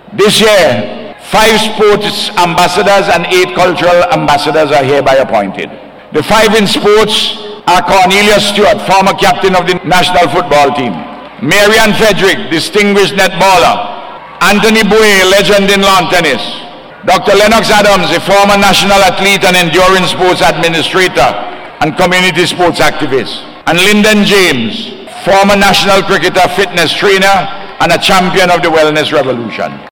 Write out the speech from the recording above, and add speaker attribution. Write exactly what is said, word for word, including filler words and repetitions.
Speaker 1: This year, five sports ambassadors and eight cultural ambassadors are hereby appointed. The five in sports are Cornelius Stewart, former captain of the national football team; Marianne Frederick, distinguished netballer; Anthony Boue, legend in lawn tennis; Doctor Lennox Adams, a former national athlete and endurance sports administrator and community sports activist; and Lyndon James, former national cricketer, fitness trainer, and a champion of the wellness revolution.